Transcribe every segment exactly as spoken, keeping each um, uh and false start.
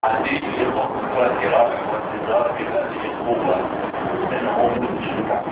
هذه الفترة والانتظار في هذه القوة لأنه مجتمع.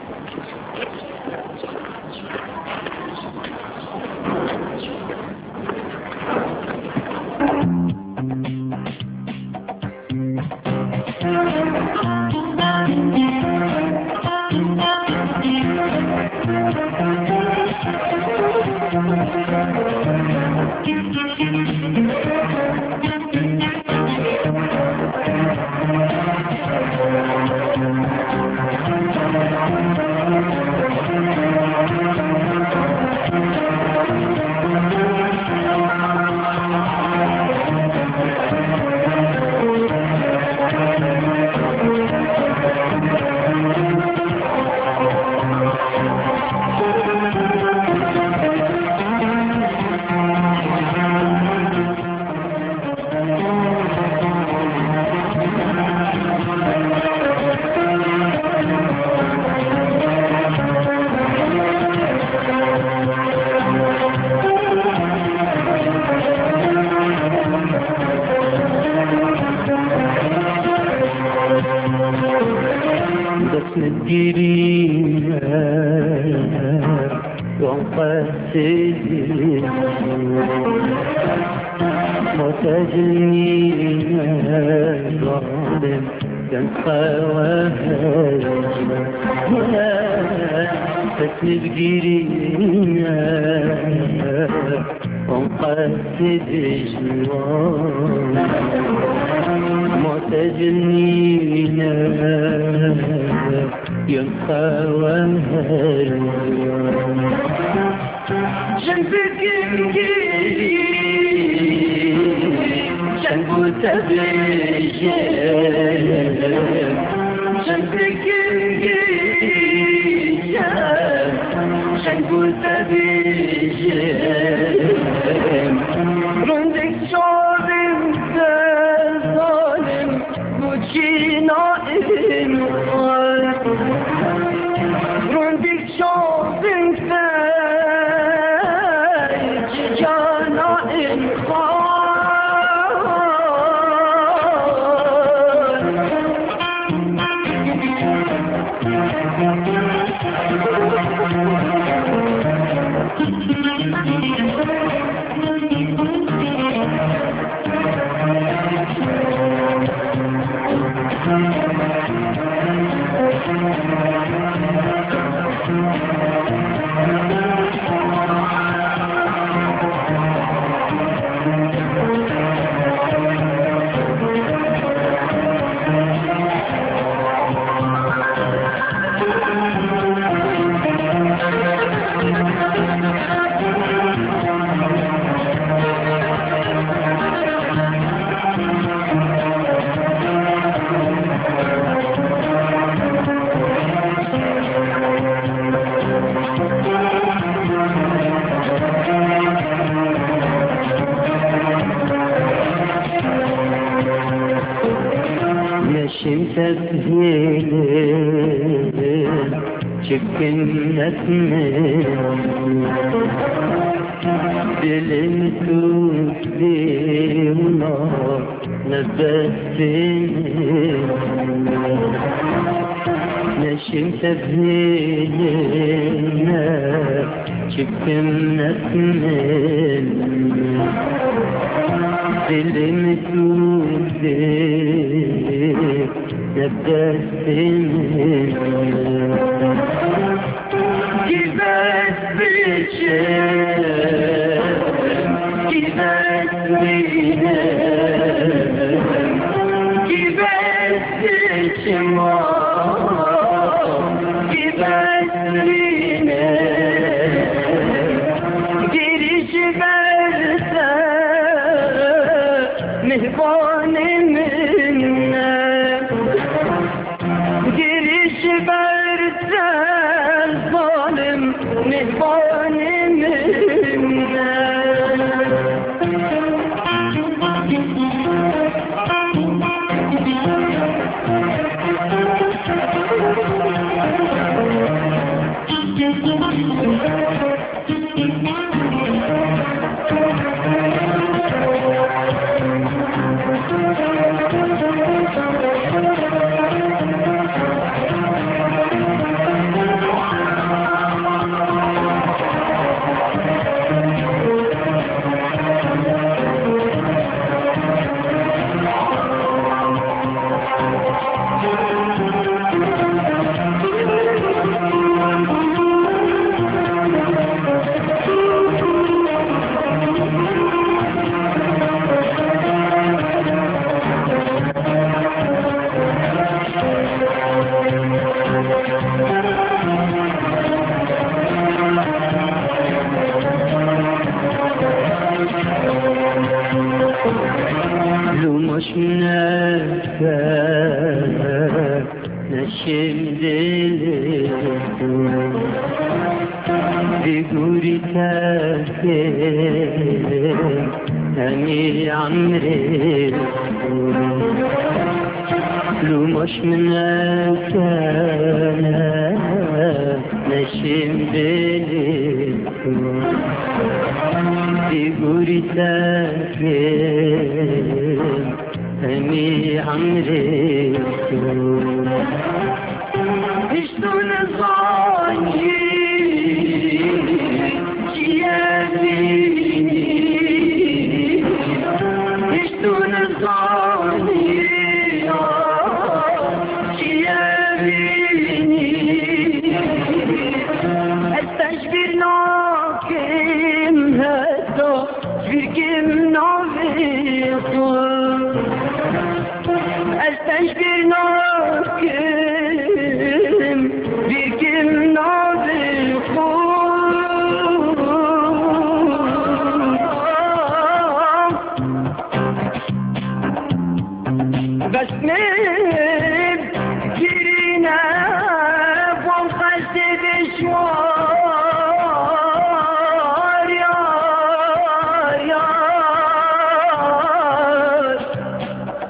مديرين وقاسدين متجنين ظالم كان خواهج بس مديرين وقاسدين متجنين يبقى وهل جنبك انجيلي جنبك تبجل جنبك انجيلي جنبك تبجل رندك شعبك ظالم وجينا رندك شوفك فايج جانا شمت بهيلين شكنت من دلنتوك لينا نبتين نشمت بهيلين شكنت من دلنتوك لينا نبتين كيفاش بتشاف كيفاش بينام كيفاش بتشمام كيفاش بينام ديريش برسا مهبان منا ديريش برسا الظالم مهبان منا Thank you. نفسك نشم دلتو بقولي تاكل هني عمري لو مش منك انا نشم دلتو بقولي تاكل هني عمري شلون صاير شلون صاير استشبر ناكم هدا شبركم نافيكم استشبر ناكم بركم نافيكم بس من كرينا وانخشت بشوار يار يار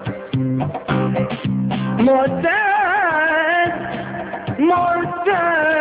معتاد معتاد